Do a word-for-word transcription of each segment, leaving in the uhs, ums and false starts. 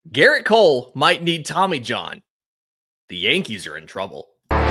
Garrett Cole might need Tommy John. The Yankees are in trouble.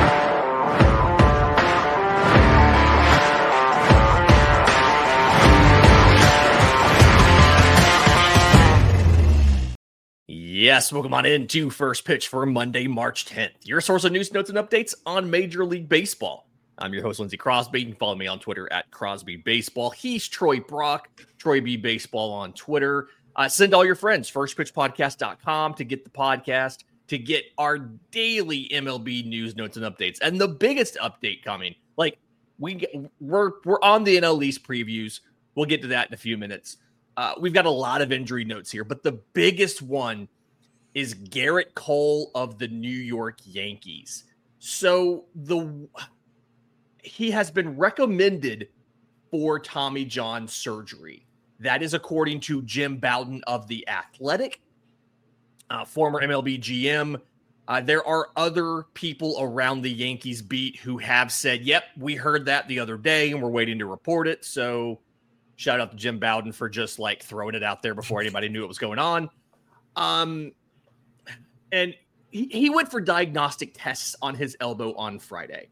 Yes, welcome on into First Pitch for Monday, March tenth. Your source of news, notes, and updates on Major League Baseball. I'm your host, Lindsey Crosby. You can follow me on Twitter at Crosby Baseball. He's Troy Brock, Troy B Baseball on Twitter. Uh, send all your friends, first pitch podcast dot com to get the podcast, to get our daily M L B news, notes, and updates. And the biggest update coming, like we get, we're we're on the N L East previews. We'll get to that in a few minutes. Uh, we've got a lot of injury notes here, but the biggest one is Garrett Cole of the New York Yankees. So the he has been recommended for Tommy John surgery. That is according to Jim Bowden of The Athletic, uh, former M L B G M. Uh, there are other people around the Yankees beat who have said, yep, we heard that the other day and we're waiting to report it. So shout out to Jim Bowden for just like throwing it out there before anybody knew what was going on. Um, and he, he went for diagnostic tests on his elbow on Friday.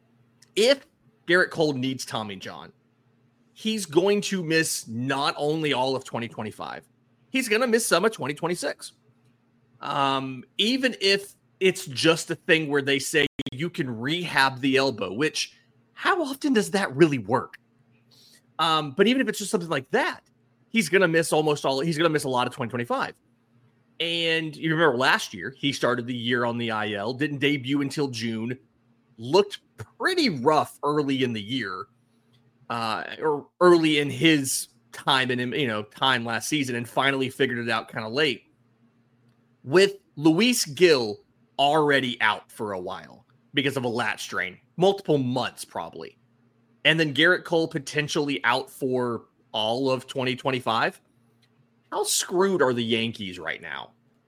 If Garrett Cole needs Tommy John, he's going to miss not only all of twenty twenty-five, he's going to miss some of twenty twenty-six. Um, even if it's just a thing where they say you can rehab the elbow, which how often does that really work? Um, but even if it's just something like that, he's going to miss almost all, he's going to miss a lot of twenty twenty-five. And you remember last year, he started the year on the I L, didn't debut until June, looked pretty rough early in the year. Uh, or early in his time in you know time last season, and finally figured it out kind of late. With Luis Gil already out for a while because of a lat strain, multiple months probably, and then Garrett Cole potentially out for all of twenty twenty-five. How screwed are the Yankees right now?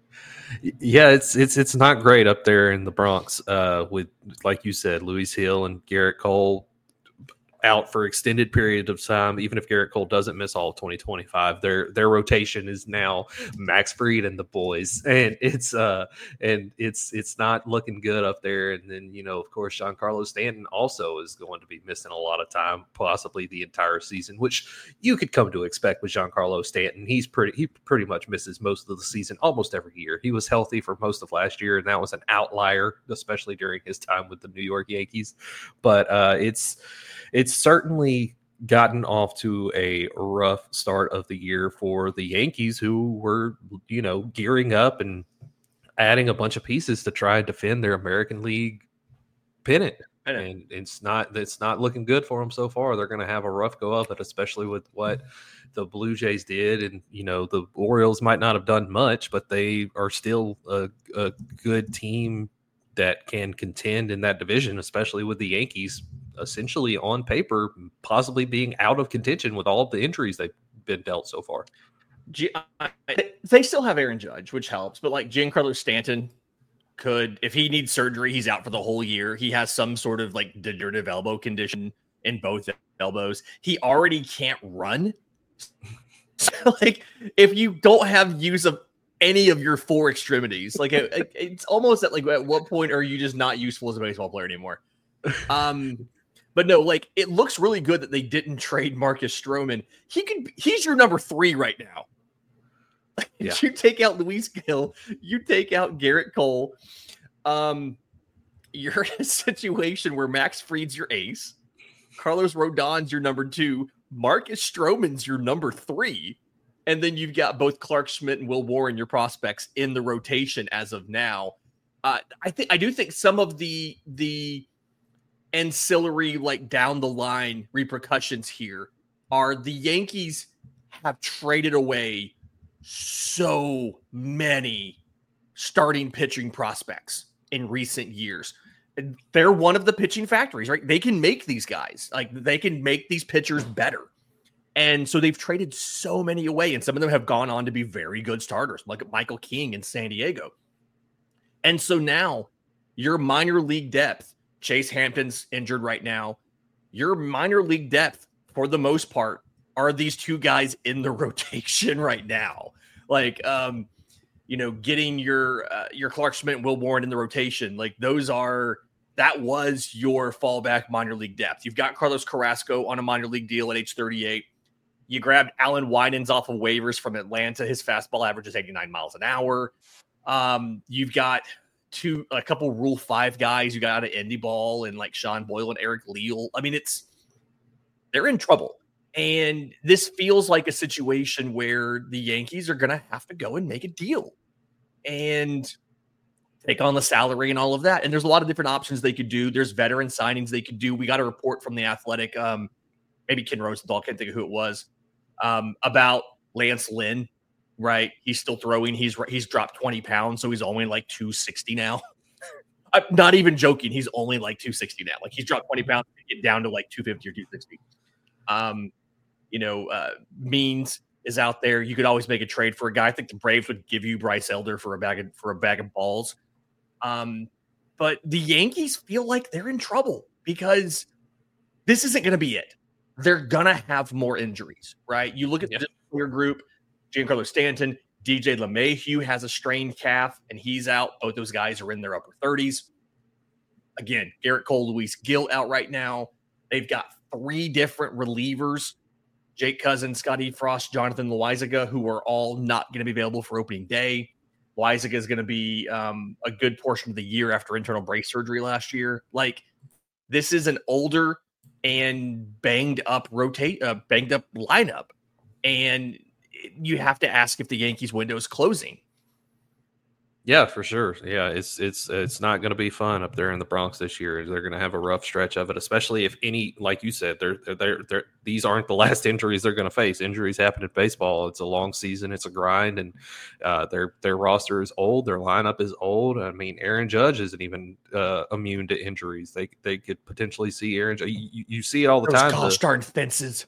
Yeah, it's it's it's not great up there in the Bronx. Uh, with like you said, Luis Gil and Garrett Cole out for extended period of time. Even if Garrett Cole doesn't miss all of twenty twenty-five, their their rotation is now Max Fried and the boys, and it's uh and it's it's not looking good up there. And then you know, of course, Giancarlo Stanton also is going to be missing a lot of time, possibly the entire season, which you could come to expect with Giancarlo Stanton. He's pretty he pretty much misses most of the season almost every year. He was healthy for most of last year, and that was an outlier, especially during his time with the New York Yankees. But uh, it's it's certainly gotten off to a rough start of the year for the Yankees, who were, you know, gearing up and adding a bunch of pieces to try and defend their American League pennant. And it's not it's not looking good for them so far. They're going to have a rough go of it, especially with what the Blue Jays did. And, you know, the Orioles might not have done much, but they are still a, a good team that can contend in that division, especially with the Yankees essentially on paper possibly being out of contention with all of the injuries they've been dealt so far. G- they still have Aaron Judge, which helps, but like Giancarlo Stanton could, if he needs surgery, he's out for the whole year. He has some sort of like degenerative elbow condition in both elbows. He already can't run. So like if you don't have use of any of your four extremities, like it, it's almost at like at what point are you just not useful as a baseball player anymore? Um, but no, like it looks really good that they didn't trade Marcus Stroman. He could, he's your number three right now. Yeah. You take out Luis Gil, you take out Garrett Cole. Um, you're in a situation where Max Fried's your ace, Carlos Rodon's your number two, Marcus Stroman's your number three, and then you've got both Clark Schmidt and Will Warren, your prospects, in the rotation as of now. Uh, I think I do think some of the the ancillary, like down the line repercussions here are the Yankees have traded away so many starting pitching prospects in recent years. They're one of the pitching factories, right? They can make these guys, like they can make these pitchers better. And so they've traded so many away, and some of them have gone on to be very good starters, like Michael King in San Diego. And so now your minor league depth, Chase Hampton's injured right now. Your minor league depth, for the most part, are these two guys in the rotation right now. Like, um, you know, getting your uh, your Clark Schmidt and Will Warren in the rotation. Like those are that was your fallback minor league depth. You've got Carlos Carrasco on a minor league deal at age thirty-eight. You grabbed Alan Winans off of waivers from Atlanta. His fastball average is eighty-nine miles an hour. Um, you've got two, a couple Rule Five guys you got out of Indy Ball and like Sean Boyle and Eric Leal. I mean, it's they're in trouble, and this feels like a situation where the Yankees are going to have to go and make a deal and take on the salary and all of that. And there's a lot of different options they could do. There's veteran signings they could do. We got a report from The Athletic, um, maybe Ken Rosenthal, can't think of who it was, um, about Lance Lynn, right? He's still throwing. He's he's dropped twenty pounds, so he's only like two sixty now. I'm not even joking. He's only like two sixty now. Like he's dropped twenty pounds to get down to like two fifty or two sixty. Um, you know, uh, Means is out there. You could always make a trade for a guy. I think the Braves would give you Bryce Elder for a bag of, for a bag of balls. Um, but the Yankees feel like they're in trouble because this isn't going to be it. They're going to have more injuries, right? You look at yeah. the player group, Giancarlo Stanton, D J LeMahieu has a strained calf, and he's out. Both those guys are in their upper thirties. Again, Garrett Cole, Luis Gil out right now. They've got three different relievers, Jake Cousins, Scotty Frost, Jonathan Loaizaga, who are all not going to be available for opening day. Loaizaga is going to be um, a good portion of the year after internal brace surgery last year. Like, this is an older and banged up rotate, uh, banged up lineup, and you have to ask if the Yankees window is closing. Yeah, for sure. Yeah, it's it's it's not going to be fun up there in the Bronx this year. They're going to have a rough stretch of it, especially if any, like you said, they're they're they're these aren't the last injuries they're going to face. Injuries happen in baseball. It's a long season. It's a grind, and uh, their their roster is old. Their lineup is old. I mean, Aaron Judge isn't even uh, immune to injuries. They they could potentially see Aaron. You, you see it all the Those time. Gosh darn fences.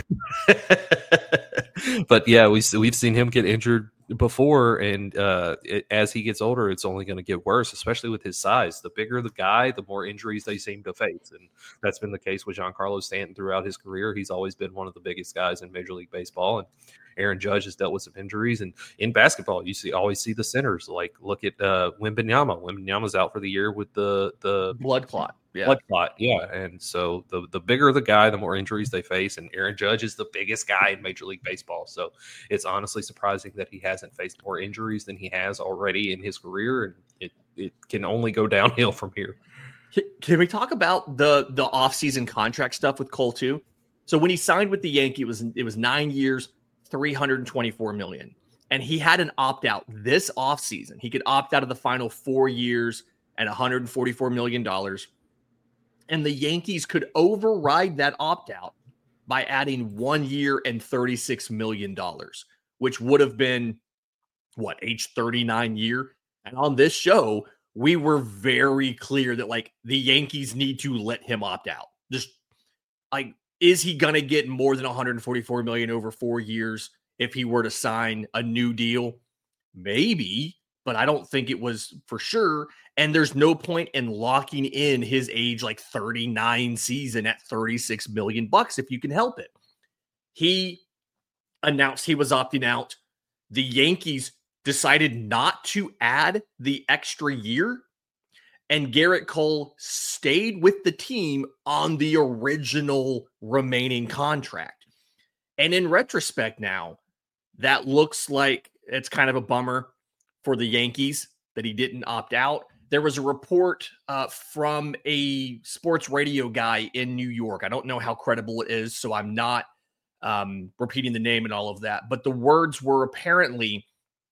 But yeah, we we've seen him get injured before, and uh, it, as he gets older, it's only going to get worse, especially with his size. The bigger the guy, the more injuries they seem to face, and that's been the case with Giancarlo Stanton throughout his career. He's always been one of the biggest guys in Major League Baseball, and Aaron Judge has dealt with some injuries. And in basketball, you see always see the centers. Like look at uh, Wembanyama. Wembanyama's out for the year with the the blood clot. Yeah. Blood clot, yeah. And so the, the bigger the guy, the more injuries they face. And Aaron Judge is the biggest guy in Major League Baseball. So it's honestly surprising that he hasn't faced more injuries than he has already in his career. And it, it can only go downhill from here. Can we talk about the the offseason contract stuff with Cole too? So when he signed with the Yankees, it was it was nine years, three hundred twenty-four million dollars. And he had an opt-out this offseason. He could opt out of the final four years at one hundred forty-four million dollars. And the Yankees could override that opt-out by adding one year and thirty-six million dollars, which would have been, what, age thirty-nine year? And on this show, we were very clear that, like, the Yankees need to let him opt out. Just, like, is he going to get more than one hundred forty-four million dollars over four years if he were to sign a new deal? Maybe, but I don't think it was for sure. And there's no point in locking in his age like thirty-nine season at thirty-six million bucks if you can help it. He announced he was opting out. The Yankees decided not to add the extra year, and Garrett Cole stayed with the team on the original remaining contract. And in retrospect now, that looks like it's kind of a bummer for the Yankees that he didn't opt out. There was a report uh, from a sports radio guy in New York. I don't know how credible it is, so I'm not um, repeating the name and all of that. But the words were apparently,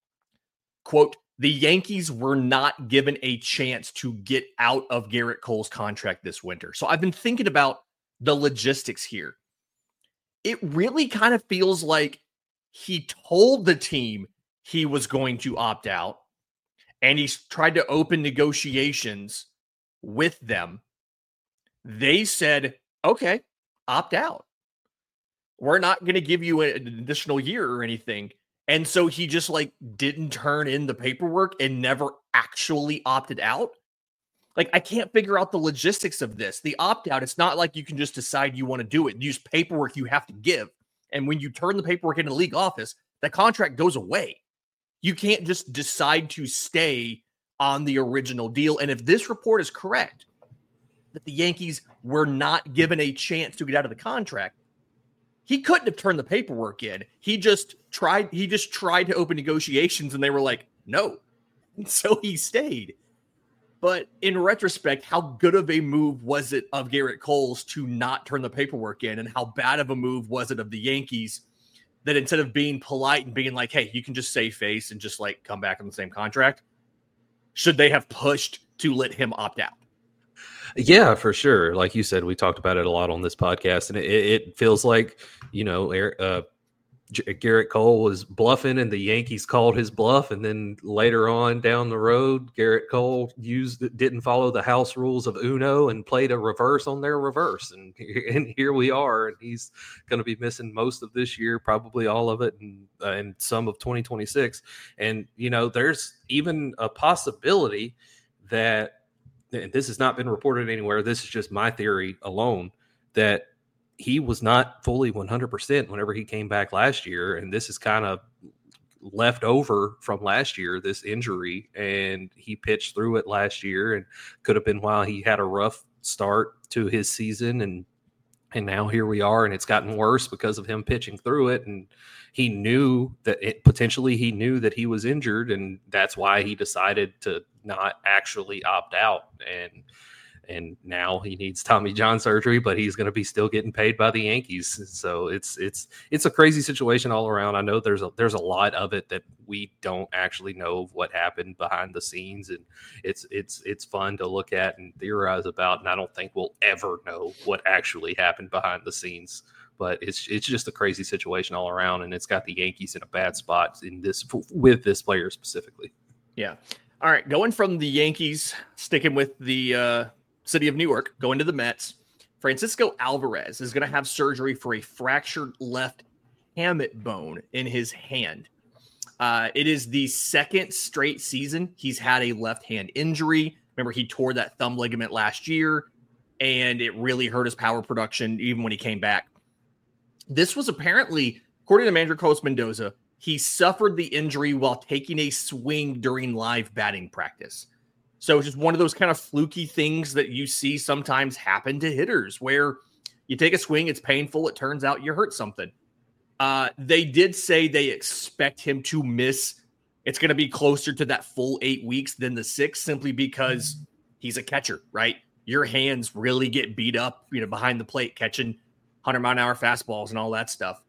quote, the Yankees were not given a chance to get out of Garrett Cole's contract this winter. So I've been thinking about the logistics here. It really kind of feels like he told the team he was going to opt out, and he's tried to open negotiations with them. They said, okay, opt out. We're not going to give you an additional year or anything. And so he just like didn't turn in the paperwork and never actually opted out. Like, I can't figure out the logistics of this. The opt-out, it's not like you can just decide you want to do it. Use paperwork you have to give. And when you turn the paperwork into the league office, the contract goes away. You can't just decide to stay on the original deal. And if this report is correct, that the Yankees were not given a chance to get out of the contract, he couldn't have turned the paperwork in. He just tried, he just tried to open negotiations and they were like, no. And so he stayed. But in retrospect, how good of a move was it of Gerrit Cole's to not turn the paperwork in? And how bad of a move was it of the Yankees that instead of being polite and being like, hey, you can just save face and just like come back on the same contract, should they have pushed to let him opt out? Yeah, for sure. Like you said, we talked about it a lot on this podcast, and it, it feels like, you know, uh, Gerrit Cole was bluffing and the Yankees called his bluff. And then later on down the road, Gerrit Cole used didn't follow the house rules of Uno and played a reverse on their reverse. And, and here we are. And he's going to be missing most of this year, probably all of it, and, uh, and some of twenty twenty-six. And, you know, there's even a possibility that, and this has not been reported anywhere, this is just my theory alone, that he was not fully one hundred percent whenever he came back last year. And this is kind of left over from last year, this injury. And he pitched through it last year, and could have been while he had a rough start to his season. And, and now here we are, and it's gotten worse because of him pitching through it. And he knew that it, potentially he knew that he was injured, and that's why he decided to not actually opt out. And, And now he needs Tommy John surgery, but he's going to be still getting paid by the Yankees. So it's it's it's a crazy situation all around. I know there's a there's a lot of it that we don't actually know what happened behind the scenes, and it's it's it's fun to look at and theorize about. And I don't think we'll ever know what actually happened behind the scenes. But it's it's just a crazy situation all around, and it's got the Yankees in a bad spot in this with this player specifically. Yeah. All right, going from the Yankees, sticking with the uh, city of Newark, going to the Mets. Francisco Alvarez is going to have surgery for a fractured left hamate bone in his hand. Uh, it is the second straight season he's had a left hand injury. Remember, he tore that thumb ligament last year, and it really hurt his power production even when he came back. This was apparently, according to manager Carlos Mendoza, he suffered the injury while taking a swing during live batting practice. So it's just one of those kind of fluky things that you see sometimes happen to hitters where you take a swing, it's painful, it turns out you hurt something. Uh, they did say they expect him to miss. It's going to be closer to that full eight weeks than the six, simply because he's a catcher, right? Your hands really get beat up, you know, behind the plate, catching one hundred mile an hour fastballs and all that stuff.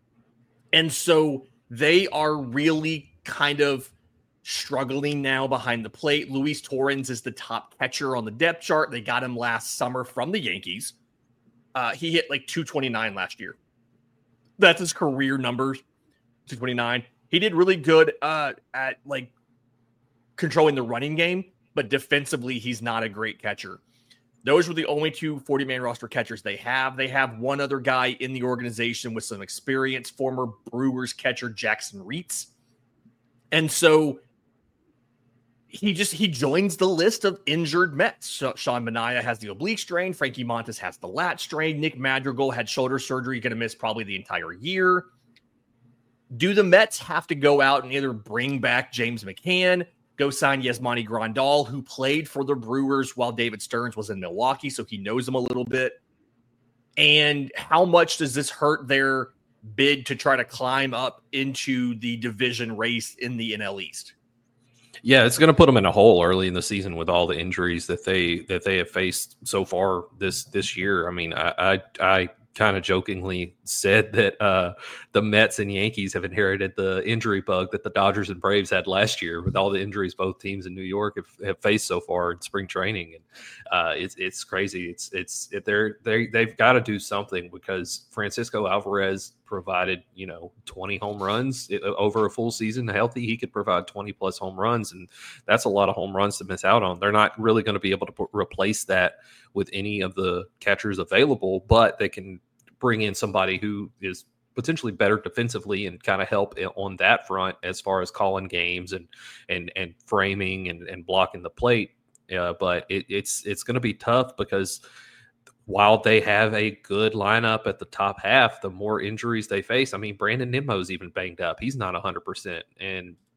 And so they are really kind of struggling now behind the plate. Luis Torrens is the top catcher on the depth chart. They got him last summer from the Yankees. Uh, he hit like two twenty-nine last year. That's his career numbers, two twenty-nine. He did really good uh, at like controlling the running game, but defensively, he's not a great catcher. Those were the only two forty-man roster catchers they have. They have one other guy in the organization with some experience, former Brewers catcher Jackson Reitz. And so he just, he joins the list of injured Mets. So Sean Manaea has the oblique strain. Frankie Montas has the lat strain. Nick Madrigal had shoulder surgery, going to miss probably the entire year. Do the Mets have to go out and either bring back James McCann, go sign Yasmani Grandal, who played for the Brewers while David Stearns was in Milwaukee, so he knows them a little bit? And how much does this hurt their bid to try to climb up into the division race in the N L East? Yeah, it's going to put them in a hole early in the season with all the injuries that they that they have faced so far this this year. I mean, I I, I kind of jokingly said that uh, the Mets and Yankees have inherited the injury bug that the Dodgers and Braves had last year, with all the injuries both teams in New York have, have faced so far in spring training. And uh, it's it's crazy. It's it's it, they're they they've got to do something, because Francisco Alvarez provided, you know, twenty home runs it, over a full season. Healthy, he could provide twenty plus home runs, and that's a lot of home runs to miss out on. They're not really going to be able to p- replace that with any of the catchers available, but they can bring in somebody who is potentially better defensively and kind of help on that front as far as calling games and and and framing and, and blocking the plate. Uh, but it, it's it's going to be tough, because while they have a good lineup at the top half, the more injuries they face. I mean, Brandon Nimmo's even banged up. He's not one hundred percent. And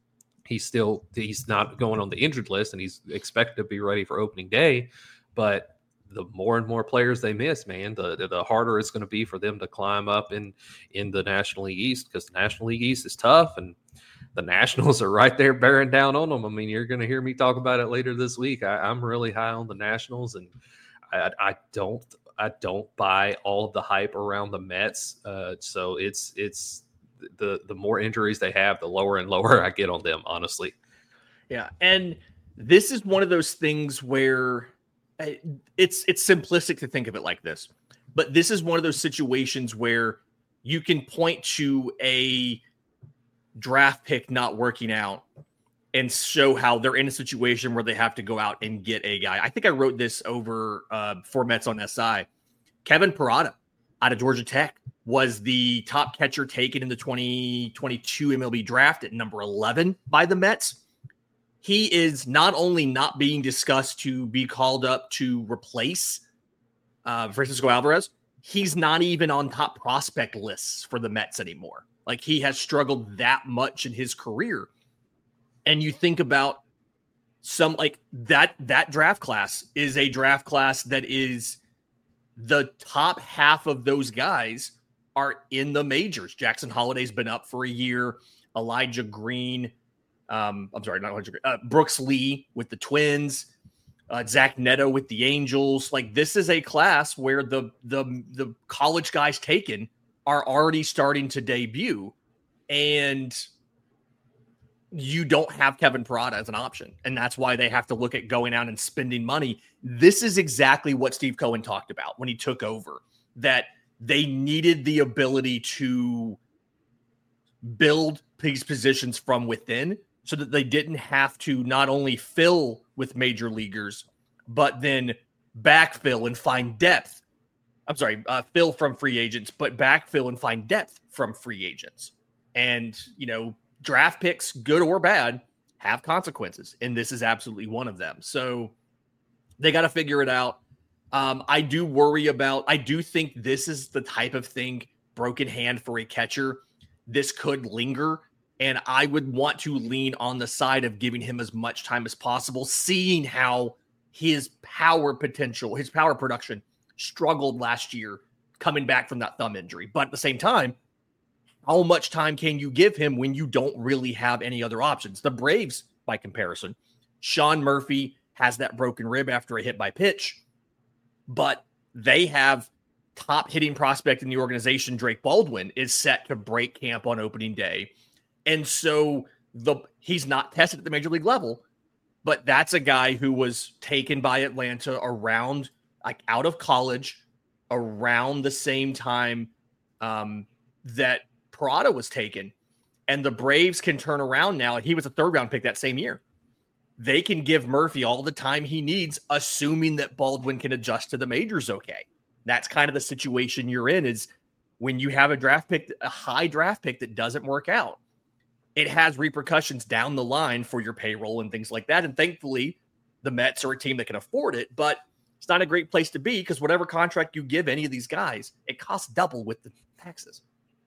He's still he's not going on the injured list, and he's expected to be ready for opening day. But the more and more players they miss, man, the the harder it's going to be for them to climb up in in the National League East, because the National League East is tough, and the Nationals are right there bearing down on them. I mean, you're going to hear me talk about it later this week. I, I'm really high on the Nationals, and I, I don't I don't buy all of the hype around the Mets. Uh, so it's it's the the more injuries they have, the lower and lower I get on them, honestly. Yeah, and this is one of those things where it's it's simplistic to think of it like this, but this is one of those situations where you can point to a draft pick not working out and show how they're in a situation where they have to go out and get a guy. I think I wrote this over uh, for Mets on S I. Kevin Parada out of Georgia Tech was the top catcher taken in the twenty twenty-two M L B draft at number eleven by the Mets. He is not only not being discussed to be called up to replace uh, Francisco Alvarez, he's not even on top prospect lists for the Mets anymore. Like, he has struggled that much in his career. And you think about some like that, that draft class is a draft class that is the top half of those guys are in the majors. Jackson Holliday's been up for a year. Elijah Green, um, I'm sorry, not Elijah Green, uh, Brooks Lee with the Twins, uh, Zach Neto with the Angels. Like, this is a class where the the the college guys taken are already starting to debut, and you don't have Kevin Parada as an option. And that's why they have to look at going out and spending money. This is exactly what Steve Cohen talked about when he took over, that they needed the ability to build these positions from within so that they didn't have to not only fill with major leaguers, but then backfill and find depth. I'm sorry, uh, fill from free agents, but backfill and find depth from free agents. And, you know, draft picks, good or bad, have consequences. And this is absolutely one of them. So they got to figure it out. Um, I do worry about, I do think this is the type of thing, broken hand for a catcher. This could linger. And I would want to lean on the side of giving him as much time as possible, seeing how his power potential, his power production struggled last year coming back from that thumb injury. But at the same time, how much time can you give him when you don't really have any other options? The Braves, by comparison, Sean Murphy has that broken rib after a hit by pitch, but they have top hitting prospect in the organization, Drake Baldwin, is set to break camp on opening day. And so the he's not tested at the major league level, but that's a guy who was taken by Atlanta around, like out of college, around the same time um, that Parada was taken. And the Braves can turn around now. And he was a third round pick that same year. They can give Murphy all the time he needs, assuming that Baldwin can adjust to the majors okay. That's kind of the situation you're in, is when you have a draft pick, a high draft pick that doesn't work out, it has repercussions down the line for your payroll and things like that. And thankfully, the Mets are a team that can afford it, but it's not a great place to be because whatever contract you give any of these guys, it costs double with the taxes.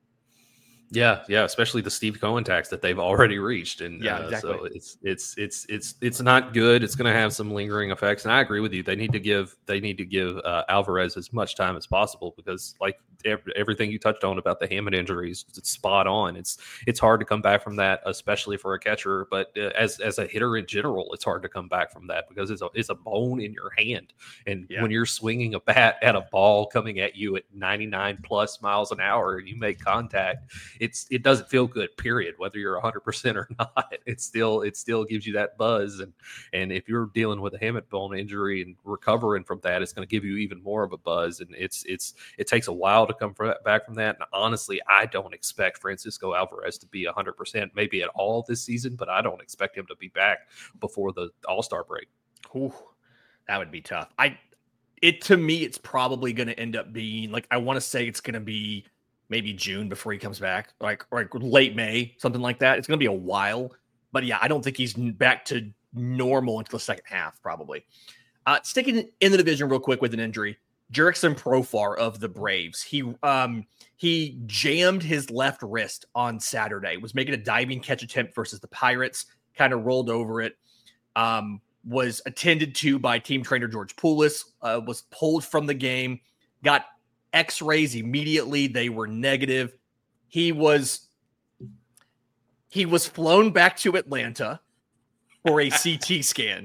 Yeah, yeah, especially the Steve Cohen tax that they've already reached, and yeah, uh, exactly. so it's it's it's it's it's not good. It's going to have some lingering effects, and I agree with you. They need to give they need to give uh, Alvarez as much time as possible because, like every, everything you touched on about the hamate injuries, it's spot on. It's it's hard to come back from that, especially for a catcher. But uh, as as a hitter in general, it's hard to come back from that because it's a it's a bone in your hand, and yeah. when you're swinging a bat at a ball coming at you at ninety-nine plus miles an hour, and you make contact. It's it doesn't feel good, period, whether you're one hundred percent or not. It still it still gives you that buzz. And and if you're dealing with a hamate bone injury and recovering from that, it's going to give you even more of a buzz. And it's it's it takes a while to come from, back from that. And honestly, I don't expect Francisco Alvarez to be one hundred percent maybe at all this season, but I don't expect him to be back before the All-Star break. Ooh, that would be tough. I it to me, it's probably going to end up being like, I want to say it's going to be maybe June before he comes back, like or like late May, something like that. It's going to be a while, but yeah, I don't think he's back to normal until the second half, probably. Uh, sticking in the division real quick with an injury, Jurickson Profar of the Braves. He um he jammed his left wrist on Saturday. Was making a diving catch attempt versus the Pirates. kind of rolled over it. Um, was attended to by team trainer George Poulis, uh, was pulled from the game, got x-rays immediately. They were negative. He was, he was flown back to Atlanta for a C T scan.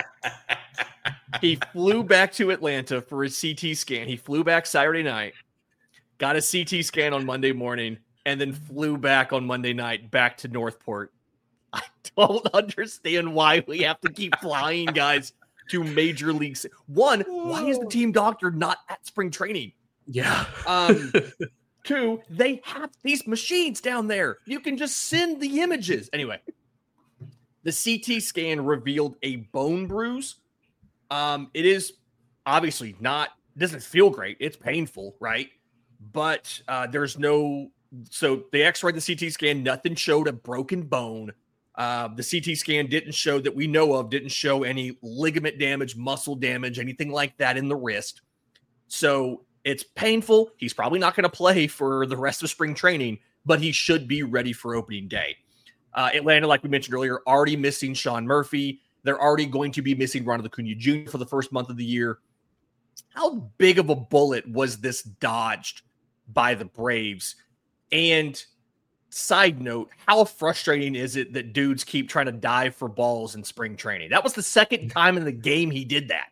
He flew back to Atlanta for a C T scan. He flew back Saturday night, got a C T scan on Monday morning, and then flew back on Monday night back to Northport. I don't understand why we have to keep flying guys to major leagues. One, why is the team doctor not at spring training? Yeah. Um, two, they have these machines down there. You can just send the images. Anyway, the C T scan revealed a bone bruise. Um, it is obviously not, doesn't feel great. It's painful, right? But uh, there's no, so they x-rayed the C T scan. Nothing showed a broken bone. Uh, the C T scan didn't show that we know of, didn't show any ligament damage, muscle damage, anything like that in the wrist. So it's painful. He's probably not going to play for the rest of spring training, but he should be ready for opening day. Uh, Atlanta, like we mentioned earlier, already missing Sean Murphy. They're already going to be missing Ronald Acuna Junior for the first month of the year. How big of a bullet was this dodged by the Braves? And side note, how frustrating is it that dudes keep trying to dive for balls in spring training? That was the second time in the game he did that.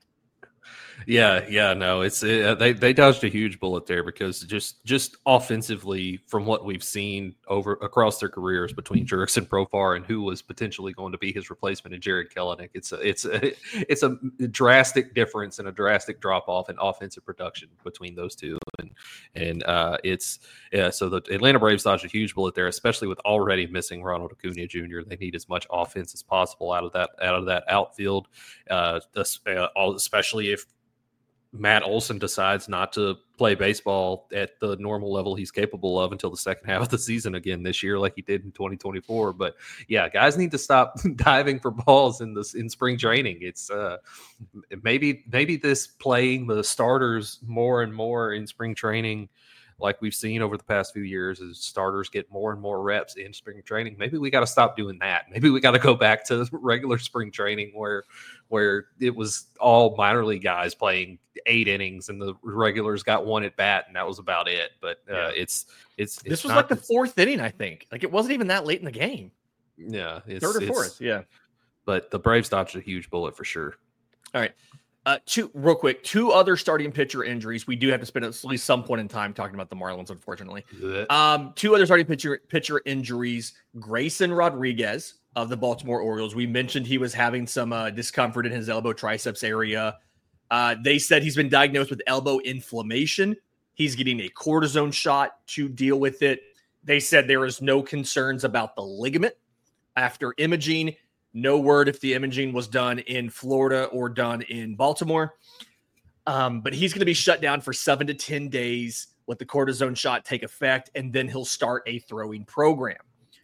Yeah, yeah, no, it's it, they they dodged a huge bullet there because just just offensively, from what we've seen over across their careers between Jurickson Profar and who was potentially going to be his replacement in Jared Kelenic, it's a it's a it's a drastic difference and a drastic drop off in offensive production between those two, and and uh, it's yeah. So the Atlanta Braves dodged a huge bullet there, especially with already missing Ronald Acuna Junior They need as much offense as possible out of that out of that outfield, uh, especially if Matt Olson decides not to play baseball at the normal level he's capable of until the second half of the season again this year, like he did in twenty twenty-four. But yeah, guys need to stop diving for balls in this in spring training. It's uh, maybe maybe this playing the starters more and more in spring training, like we've seen over the past few years, as starters get more and more reps in spring training. Maybe we got to stop doing that. Maybe we got to go back to regular spring training where where it was all minor league guys playing eight innings and the regulars got one at bat and that was about it. But uh, yeah. it's, it's, this it's was like the fourth inning, I think. Like it wasn't even that late in the game. Yeah. It's, Third or it's, fourth. Yeah. But the Braves dodged a huge bullet for sure. All right. Uh, two real quick, two other starting pitcher injuries. We do have to spend at least some point in time talking about the Marlins, unfortunately. Um, two other starting pitcher pitcher injuries. Grayson Rodriguez of the Baltimore Orioles. We mentioned he was having some uh, discomfort in his elbow triceps area. Uh, they said he's been diagnosed with elbow inflammation. He's getting a cortisone shot to deal with it. They said there is no concerns about the ligament after imaging. No word if the imaging was done in Florida or done in Baltimore. Um, but he's going to be shut down for seven to ten days. Let the cortisone shot take effect, and then he'll start a throwing program.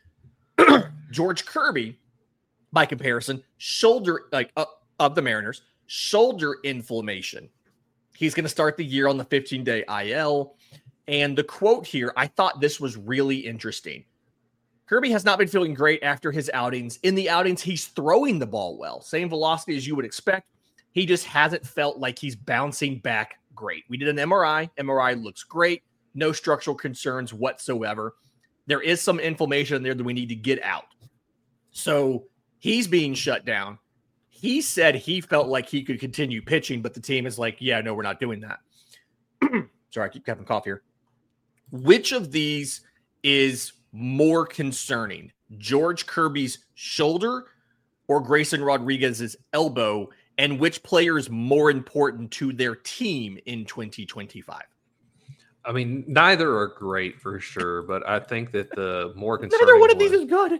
George Kirby, by comparison, shoulder, like uh, of the Mariners, shoulder inflammation. He's going to start the year on the fifteen-day I L. And the quote here, I thought this was really interesting. Kirby has not been feeling great after his outings. In the outings, he's throwing the ball well. Same velocity as you would expect. He just hasn't felt like he's bouncing back great. We did an M R I. M R I looks great. No structural concerns whatsoever. There is some inflammation in there that we need to get out. So he's being shut down. He said he felt like he could continue pitching, but the team is like, yeah, no, we're not doing that. Sorry, I keep having a cough here. Which of these is more concerning? George Kirby's shoulder or Grayson Rodriguez's elbow? And which player is more important to their team in twenty twenty-five? I mean, neither are great for sure, but I think that the more concerning neither one of these is good.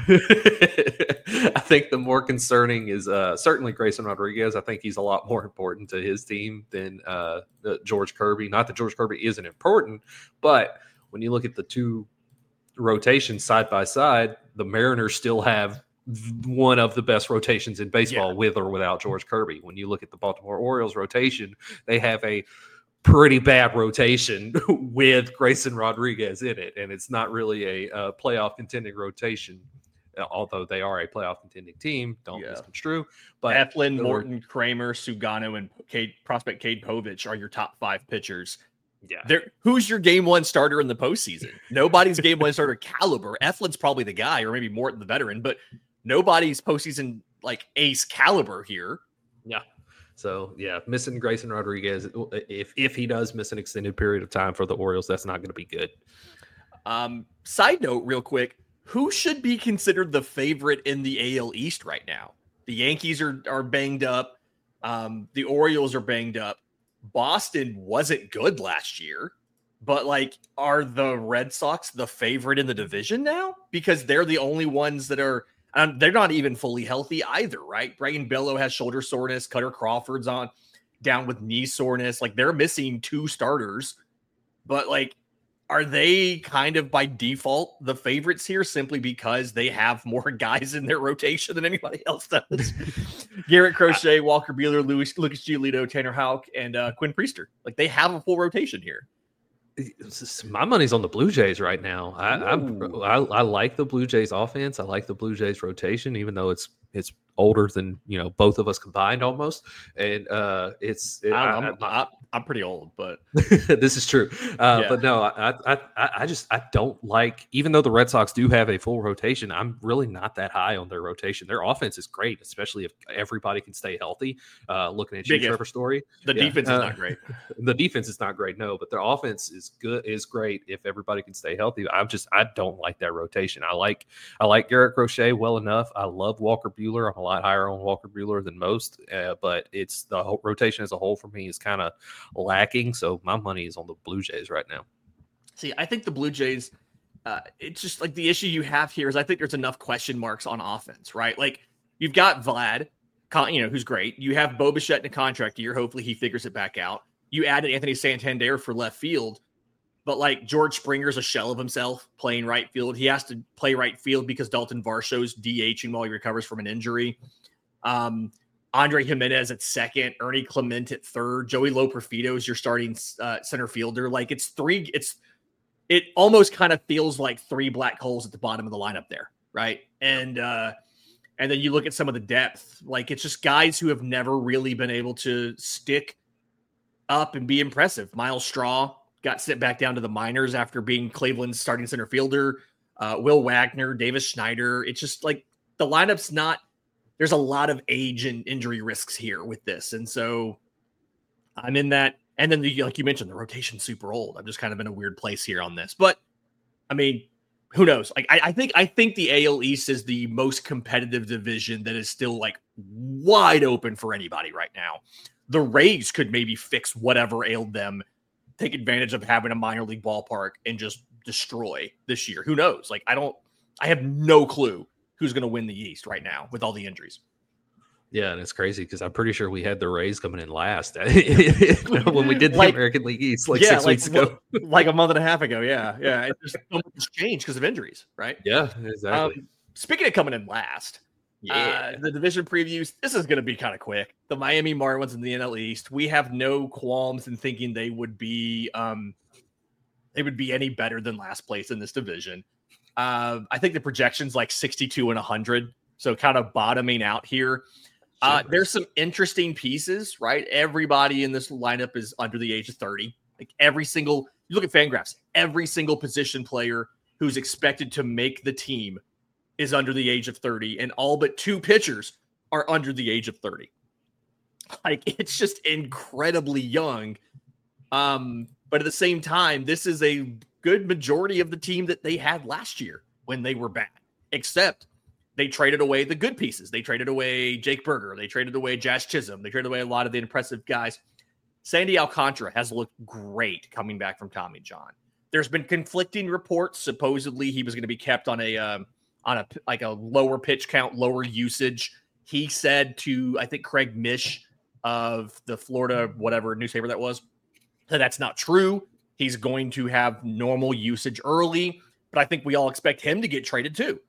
I think the more concerning is uh, certainly Grayson Rodriguez. I think he's a lot more important to his team than uh, George Kirby. Not that George Kirby isn't important, but when you look at the two rotations side by side, the Mariners still have one of the best rotations in baseball, yeah, with or without George Kirby. When you look at the Baltimore Orioles rotation, they have a pretty bad rotation with Grayson Rodriguez in it, and it's not really a uh, playoff contending rotation although they are a playoff contending team. Don't Yeah. misconstrue. But Eflin, Morton, Kramer, Sugano, and Cade, prospect Cade Povich are your top five pitchers. Yeah. There, who's your game one starter in the postseason? Nobody's game one starter caliber. Eflin's probably the guy, or maybe Morton the veteran, but nobody's postseason like ace caliber here. Yeah. So yeah, missing Grayson Rodriguez. If if he does miss an extended period of time for the Orioles, that's not going to be good. Um, side note, real quick, who should be considered the favorite in the A L East right now? The Yankees are are banged up. Um, the Orioles are banged up. Boston wasn't good last year, but like, are the Red Sox the favorite in the division now? Because they're the only ones that are, um, they're not even fully healthy either, right? Braden Bello has shoulder soreness. Cutter Crawford's on down with knee soreness. Like, they're missing two starters, but like, are they kind of by default the favorites here simply because they have more guys in their rotation than anybody else does? Garrett Crochet, Walker Buehler, Louis, Lucas Giolito, Tanner Houck, and uh, Quinn Priester. Like, they have a full rotation here. My money's on the Blue Jays right now. I, I I like the Blue Jays offense. I like the Blue Jays rotation, even though it's it's older than, you know, both of us combined almost. And uh, it's it, I don't know, I, I'm, I, I, I'm pretty old, but this is true. Uh, yeah. But no, I, I I I just I don't like. Even though the Red Sox do have a full rotation, I'm really not that high on their rotation. Their offense is great, especially if everybody can stay healthy. Uh, looking at you, Trevor Story, the yeah. defense is uh, not great. The defense is not great, no, but their offense is good, is great if everybody can stay healthy. I'm just I don't like that rotation. I like I like Garrett Crochet well enough. I love Walker Buehler. I'm a lot higher on Walker Buehler than most, uh, but it's the whole rotation as a whole for me is kind of lacking. So my money is on the Blue Jays right now. See, I think the Blue Jays, uh, it's just like the issue you have here is I think there's enough question marks on offense, right? Like, you've got Vlad, you know, who's great. You have Bo Bichette in a contract year. Hopefully he figures it back out. You added Anthony Santander for left field, but like George Springer's a shell of himself playing right field. He has to play right field because Dalton Varsho's DHing while he recovers from an injury. Um, Andre Jimenez at second, Ernie Clement at third, Joey Loperfido is your starting uh, center fielder. Like, it's three, it's, it almost kind of feels like three black holes at the bottom of the lineup there. Right. And, uh, and then you look at some of the depth, like it's just guys who have never really been able to stick up and be impressive. Miles Straw got sent back down to the minors after being Cleveland's starting center fielder. Uh, Will Wagner, Davis Schneider. It's just like the lineup's not, there's a lot of age and injury risks here with this. And so I'm in that. And then, the, like you mentioned, the rotation's super old. I'm just kind of in a weird place here on this. But, I mean, who knows? Like, I, I think I think the A L East is the most competitive division that is still, like, wide open for anybody right now. The Rays could maybe fix whatever ailed them, take advantage of having a minor league ballpark, and just destroy this year. Who knows? Like, I don't – I have no clue who's going to win the East right now with all the injuries. Yeah, and it's crazy because I'm pretty sure we had the Rays coming in last when we did the like, American League East like yeah, six like, weeks ago. Like a month and a half ago, yeah. Yeah, it just so much changed because of injuries, right? Yeah, exactly. Um, speaking of coming in last, yeah, uh, the division previews, this is going to be kind of quick. The Miami Marlins in the N L East, we have no qualms in thinking they would be um, they would be any better than last place in this division. Uh, I think the projection's like sixty-two and one hundred, so kind of bottoming out here. Uh, there's some interesting pieces, right? Everybody in this lineup is under the age of thirty. Like every single, you look at Fangraphs, every single position player who's expected to make the team is under the age of thirty, and all but two pitchers are under the age of thirty. Like, it's just incredibly young. Um, but at the same time, this is a good majority of the team that they had last year when they were bad, except they traded away the good pieces. They traded away Jake Berger. They traded away Jazz Chisholm. They traded away a lot of the impressive guys. Sandy Alcantara has looked great coming back from Tommy John. There's been conflicting reports. Supposedly he was going to be kept on a um, on a like a lower pitch count, lower usage. He said to, I think, Craig Mish of the Florida whatever newspaper that was, that that's not true. He's going to have normal usage early, but I think we all expect him to get traded too.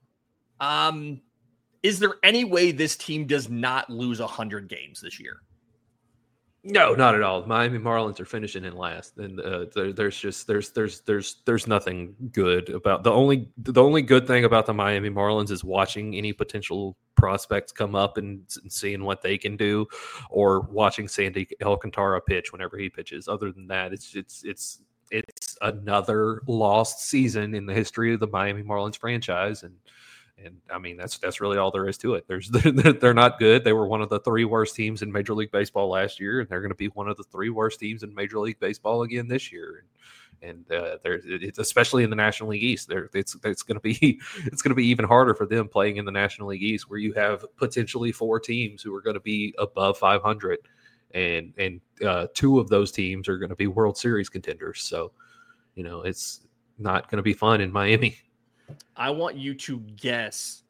Um, is there any way this team does not lose one hundred games this year? No, not at all. Miami Marlins are finishing in last, and uh, there, there's just there's there's there's there's nothing good about the only the only good thing about the Miami Marlins is watching any potential prospects come up and, and seeing what they can do, or watching Sandy Alcantara pitch whenever he pitches. Other than that, it's it's it's it's another lost season in the history of the Miami Marlins franchise, and. And I mean, that's that's really all there is to it. There's they're, they're not good. They were one of the three worst teams in Major League Baseball last year, and they're going to be one of the three worst teams in Major League Baseball again this year. And, and uh, there's it's especially in the National League East. There, it's it's going to be it's going to be even harder for them playing in the National League East, where you have potentially four teams who are going to be above five hundred, and and uh, two of those teams are going to be World Series contenders. So, you know, it's not going to be fun in Miami. I want you to guess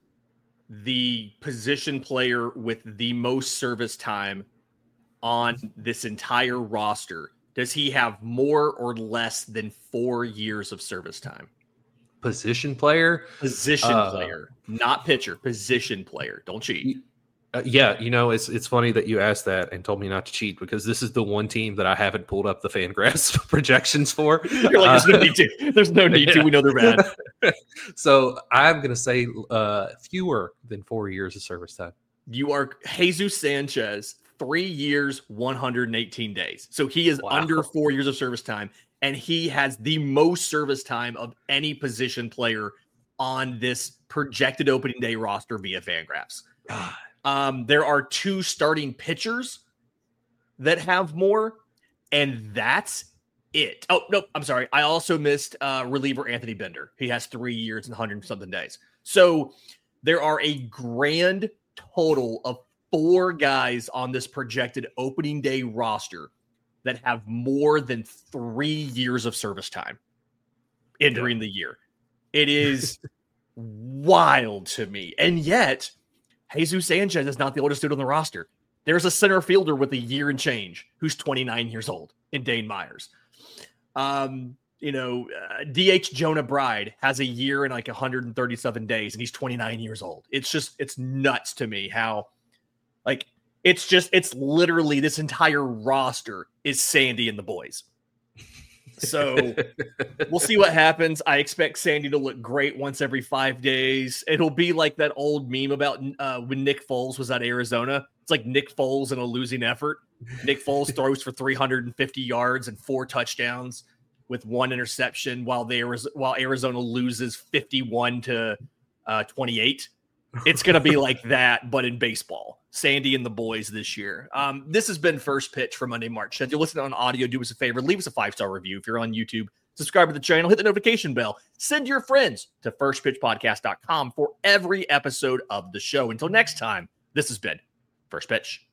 the position player with the most service time on this entire roster. Does he have more or less than four years of service time? Position player? Position uh, player, not pitcher. Position player. Don't cheat. Uh, yeah, you know, it's it's funny that you asked that and told me not to cheat, because this is the one team that I haven't pulled up the Fangraphs projections for. You're like, there's no need to. There's no need to. We know they're bad. So I'm going to say uh, fewer than four years of service time. You are Jesus Sanchez, three years, one hundred eighteen days. So he is Wow. under four years of service time, and he has the most service time of any position player on this projected opening day roster via Fangraphs. God. Um, there are two starting pitchers that have more, and that's it. Oh, no, I'm sorry. I also missed uh, reliever Anthony Bender. He has three years and one hundred something days. So there are a grand total of four guys on this projected opening day roster that have more than three years of service time entering the year. It is wild to me. And yet, Jesus Sanchez is not the oldest dude on the roster. There's a center fielder with a year and change who's twenty-nine years old in Dane Myers. Um, you know, uh, D H Jonah Bride has a year and like one hundred thirty-seven days, and he's twenty-nine years old. It's just, it's nuts to me how, like, it's just, it's literally this entire roster is Sandy and the boys. So we'll see what happens. I expect Sandy to look great once every five days. It'll be like that old meme about uh, when Nick Foles was at Arizona. It's like Nick Foles in a losing effort. Nick Foles throws for three hundred fifty yards and four touchdowns with one interception while they while Arizona loses fifty-one to twenty-eight. It's going to be like that, but in baseball. Sandy and the boys this year. Um, this has been First Pitch for Monday, March tenth. If you're listening on audio, do us a favor. Leave us a five-star review. If you're on YouTube, subscribe to the channel. Hit the notification bell. Send your friends to first pitch podcast dot com for every episode of the show. Until next time, this has been First Pitch.